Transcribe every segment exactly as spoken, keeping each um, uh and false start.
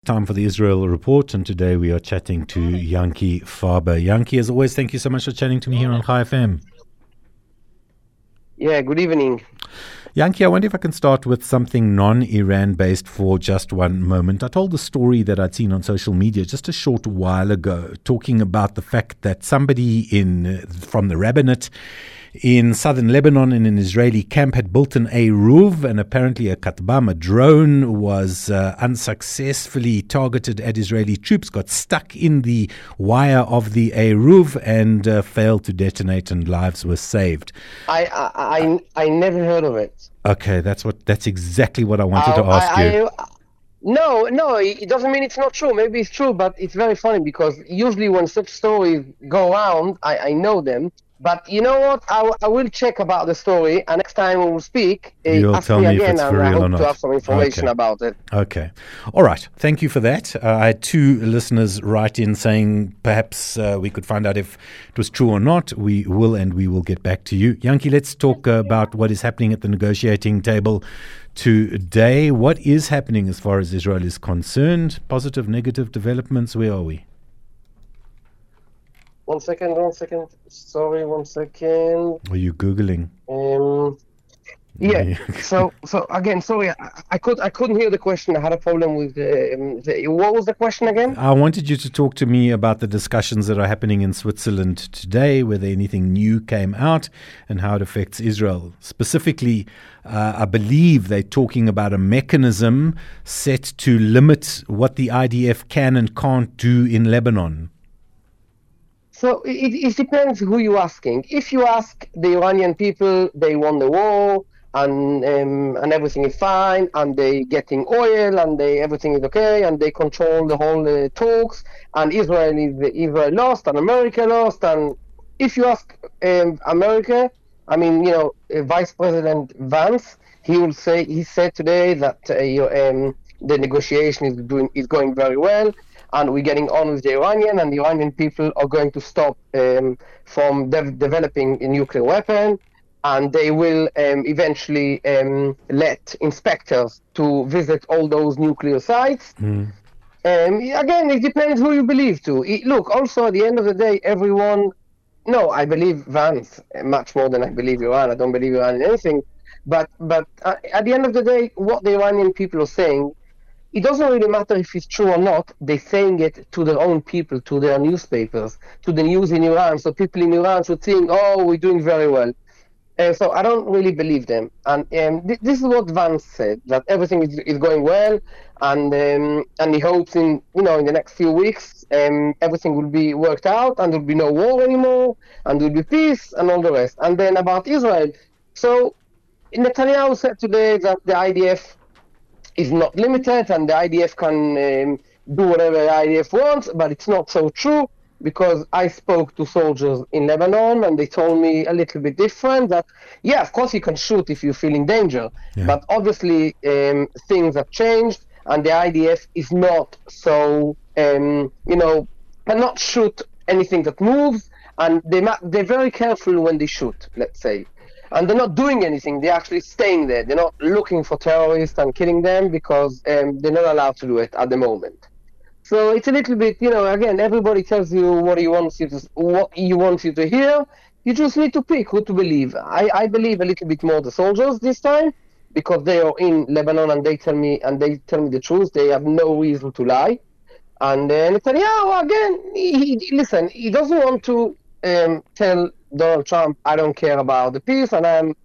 Time for the Israel Report, and today we are chatting to Yanki Farber. Yanki, as always, thank you so much for chatting to me here on Chai F M. Yeah, good evening. Yanki, I wonder if I can start with something non-Iran based for just one moment. I told the story that I'd seen on social media just a short while ago, talking about the fact that somebody in from the rabbinate in southern Lebanon in an Israeli camp had built an Eruv, and apparently a Katbam, a drone, was uh, unsuccessfully targeted at Israeli troops, got stuck in the wire of the Eruv and uh, failed to detonate, and lives were saved. I I I, I never heard of it. Okay, that's what that's exactly what I wanted I, to ask I, you. I, no, no, it doesn't mean it's not true. Maybe it's true, but it's very funny because usually when such stories go around, I, I know them. But you know what? I, I will check about the story, and next time we will speak, uh, You'll ask tell me me if again, it's for and I real or hope not. to have some information Okay. about it. Okay. All right. Thank you for that. Uh, I had two listeners write in saying perhaps uh, we could find out if it was true or not. We will, and we will get back to you. Yanki, let's talk uh, about what is happening at the negotiating table today. What is happening as far as Israel is concerned? Positive, negative developments? Where are we? One second, one second. Sorry, one second. Are you Googling? Um, yeah. so, so again, sorry, I, I could I couldn't hear the question. I had a problem with the, um, the. What was the question again? I wanted you to talk to me about the discussions that are happening in Switzerland today, whether anything new came out and how it affects Israel. Specifically, uh, I believe they're talking about a mechanism set to limit what the I D F can and can't do in Lebanon. So it, it depends who you're asking. If you ask the Iranian people, they won the war and um, and everything is fine, and they getting oil, and they everything is okay, and they control the whole uh, talks, and Israel is Israel lost, and America lost. And if you ask um, America, I mean, you know, uh, Vice President Vance, he will say he said today that uh, you, um, the negotiation is doing is going very well. And we're getting on with the Iranian, and the Iranian people are going to stop um, from de- developing a nuclear weapon, and they will um, eventually um, let inspectors to visit all those nuclear sites. Mm. Um, again, it depends who you believe to. It, look, also at the end of the day, everyone. No, I believe Vance much more than I believe Iran. I don't believe Iran in anything. But but uh, at the end of the day, what the Iranian people are saying, it doesn't really matter if it's true or not. They're saying it to their own people, to their newspapers, to the news in Iran. So people in Iran should think, oh, we're doing very well. And so I don't really believe them. And um, th- this is what Vance said, that everything is, is going well. And um, and he hopes in, you know, in the next few weeks, um, everything will be worked out and there'll be no war anymore and there'll be peace and all the rest. And then about Israel. So Netanyahu said today that the I D F is not limited, and the I D F can um, do whatever the I D F wants, but it's not so true, because I spoke to soldiers in Lebanon, and they told me a little bit different, that, yeah, of course you can shoot if you feel in danger, Yeah. but obviously um, things have changed, and the I D F is not so, um, you know, cannot shoot anything that moves, and they ma- they're very careful when they shoot, let's say. And they're not doing anything. They're actually staying there. They're not looking for terrorists and killing them, because um, they're not allowed to do it at the moment. So it's a little bit, you know, again, everybody tells you what he wants you to, what he wants you to hear. You just need to pick who to believe. I, I believe a little bit more the soldiers this time, because they are in Lebanon and they tell me and they tell me the truth. They have no reason to lie. And uh, Netanyahu, again, he, he, listen, he doesn't want to um, tell Donald Trump, I don't care about the peace and I'm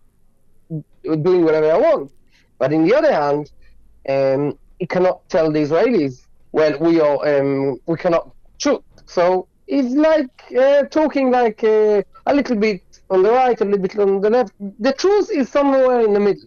doing whatever I want. But on the other hand, um, he cannot tell the Israelis, well, we are um, we cannot shoot. So it's like uh, talking like uh, a little bit on the right, a little bit on the left. The truth is somewhere in the middle.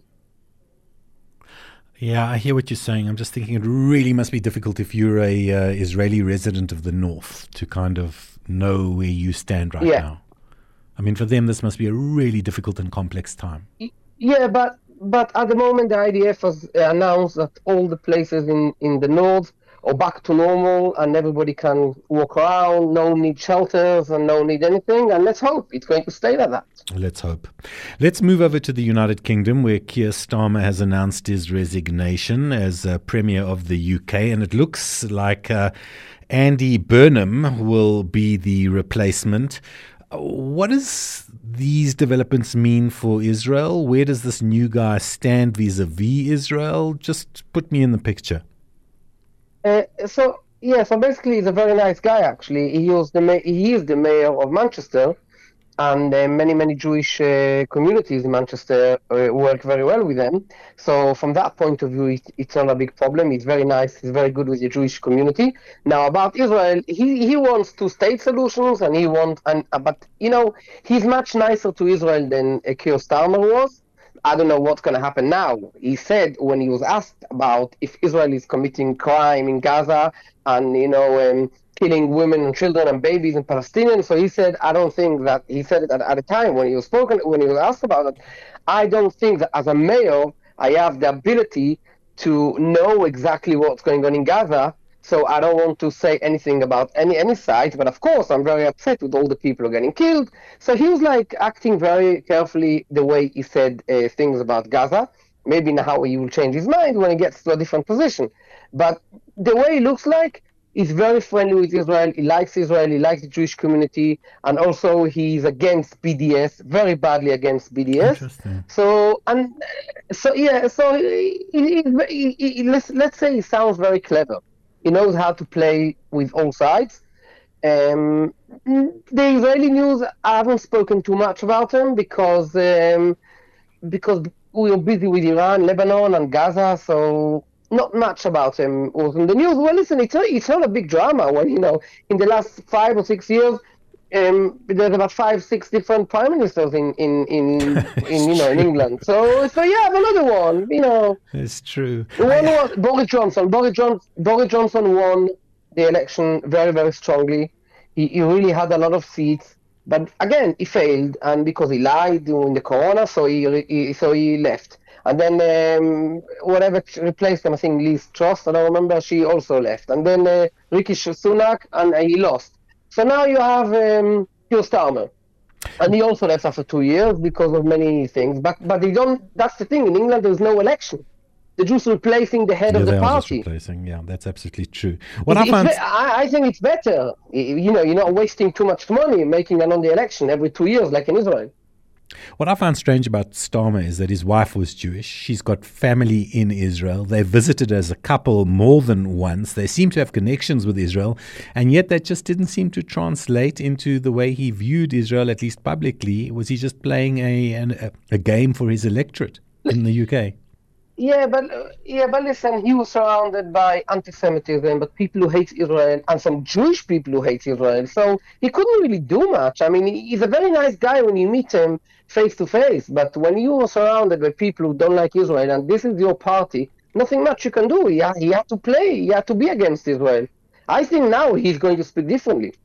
Yeah, I hear what you're saying. I'm just thinking it really must be difficult if you're a uh, Israeli resident of the north to kind of know where you stand right Yeah. now. I mean, for them, this must be a really difficult and complex time. Yeah, but but at the moment the I D F has announced that all the places in, in the north or back to normal, and everybody can walk around, no need shelters and no need anything, and let's hope it's going to stay like that. Let's hope. Let's move over to the United Kingdom, where Keir Starmer has announced his resignation as uh, Premier of the U K, and it looks like uh, Andy Burnham will be the replacement. What does these developments mean for Israel? Where does this new guy stand vis-a-vis Israel? Just put me in the picture. Uh, so, yeah, so basically he's a very nice guy, actually. He was the ma- he is the mayor of Manchester, and uh, many, many Jewish uh, communities in Manchester uh, work very well with them. So from that point of view, it, it's not a big problem. He's very nice. He's very good with the Jewish community. Now, about Israel, he, he wants two-state solutions, and he wants, and uh, but, you know, he's much nicer to Israel than uh, Keir Starmer was. I don't know what's going to happen now. He said when he was asked about if Israel is committing crime in Gaza and, you know, um, killing women and children and babies and Palestinians. So he said, I don't think that, he said it at, at a time when he was spoken, when he was asked about it, I don't think that as a mayor, I have the ability to know exactly what's going on in Gaza. So I don't want to say anything about any, any side, but of course I'm very upset with all the people who are getting killed. So he was like acting very carefully the way he said uh, things about Gaza. Maybe now he will change his mind when he gets to a different position. But the way he looks like, he's very friendly with Israel. He likes Israel. He likes the Jewish community, and also he's against B D S, very badly against B D S. Interesting. So and so yeah. So he, he, he, he, let's let's say he sounds very clever. He knows how to play with all sides. Um, the Israeli news, I haven't spoken too much about him because um, because we were busy with Iran, Lebanon, and Gaza. So. Not much about him was in the news. Well, listen, it's not, it's not a big drama when, you know, in the last five or six years, um, there's about five, six different prime ministers in, in, in, in you know, in England. So, so yeah, another one, you know. It's true. The one was Boris Johnson. Boris, John, Boris Johnson won the election very, very strongly. He, he really had a lot of seats. But again, he failed, and because he lied during the corona, so he, he so he left. And then um, whatever replaced him, I think Liz Truss, I don't remember, she also left. And then uh, Rishi Sunak, and uh, he lost. So now you have um, Keir Starmer. And he also left after two years because of many things. But but they don't. That's the thing. In England, there's no election. They're just replacing the head yeah, of the they party. Are just replacing. Yeah, that's absolutely true. What It's, I found, it's, I, I think it's better. You know, you're not wasting too much money making another election every two years, like in Israel. What I found strange about Starmer is that his wife was Jewish. She's got family in Israel. They visited as a couple more than once. They seem to have connections with Israel. And yet that just didn't seem to translate into the way he viewed Israel, at least publicly. Was he just playing a, a, a game for his electorate in the U K? Yeah, but uh, yeah, but listen, he was surrounded by anti-Semitism, but people who hate Israel, and some Jewish people who hate Israel. So he couldn't really do much. I mean, he's a very nice guy when you meet him face to face, but when you are surrounded by people who don't like Israel, and this is your party, nothing much you can do. He had, he had to play. He had to be against Israel. I think now he's going to speak differently.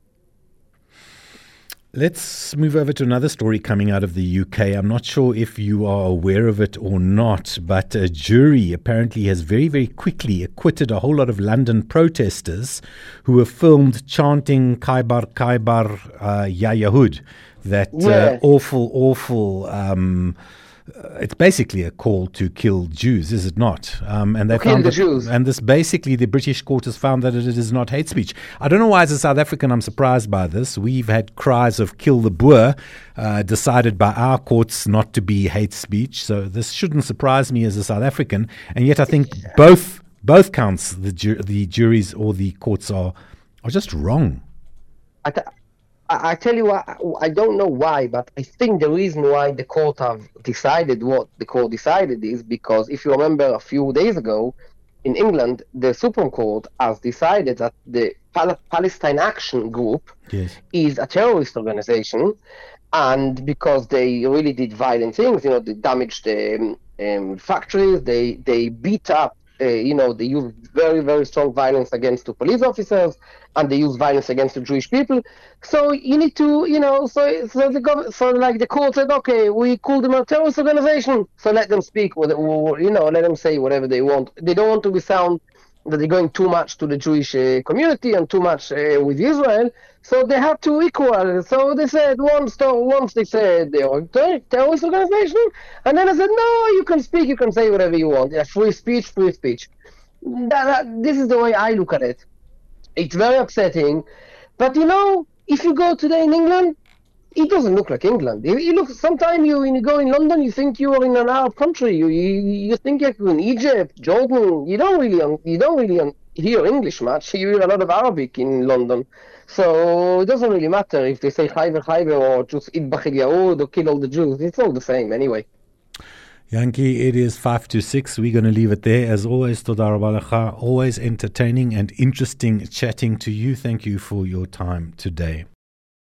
Let's move over to another story coming out of the U K. I'm not sure if you are aware of it or not, but a jury apparently has very, very quickly acquitted a whole lot of London protesters who were filmed chanting Khyber, Khyber, uh, Ya Yahud. That Yeah. uh, awful, awful... Um, Uh, it's basically a call to kill Jews, is it not? Um, and they To kill found the that, Jews. and this basically the British court has found that it is not hate speech. I don't know why, as a South African, I'm surprised by this. We've had cries of "kill the Boer" uh, decided by our courts not to be hate speech, so this shouldn't surprise me as a South African. And yet, I think both both counts, the ju- the juries or the courts are are just wrong. I, th- I I tell you what, I don't know why, but I think the reason why the court have decided what the court decided is because if you remember a few days ago in England, the Supreme Court has decided that the Pal- Palestine Action Group Yes. is a terrorist organization, and because they really did violent things, you know, they damaged the um, um, factories, they they beat up, uh, you know, they used very, very strong violence against the police officers, and they used violence against the Jewish people. So you need to, you know, so so the gov- so like the court said, okay, we call them a terrorist organization, so let them speak, with, or, you know, let them say whatever they want. They don't want to be sound that they're going too much to the Jewish uh, community and too much uh, with Israel. So they have to equal. So they said once, once they said they are a terrorist organization, and then I said, no, you can speak, you can say whatever you want. Yeah, free speech, free speech. That, that, this is the way I look at it. It's very upsetting. But you know, if you go today in England, it doesn't look like England. You, you look. Sometimes you, when you go in London, you think you are in an Arab country. You you, you think you're in Egypt, Jordan. You don't really you don't really hear English much. You hear a lot of Arabic in London. So it doesn't really matter if they say Chayver Chayver or just Idbach el Yahud or kill all the Jews. It's all the same anyway. Yanki, it is five to six. We're going to leave it there. As always, Toda Rabba Lecha. Always entertaining and interesting chatting to you. Thank you for your time today.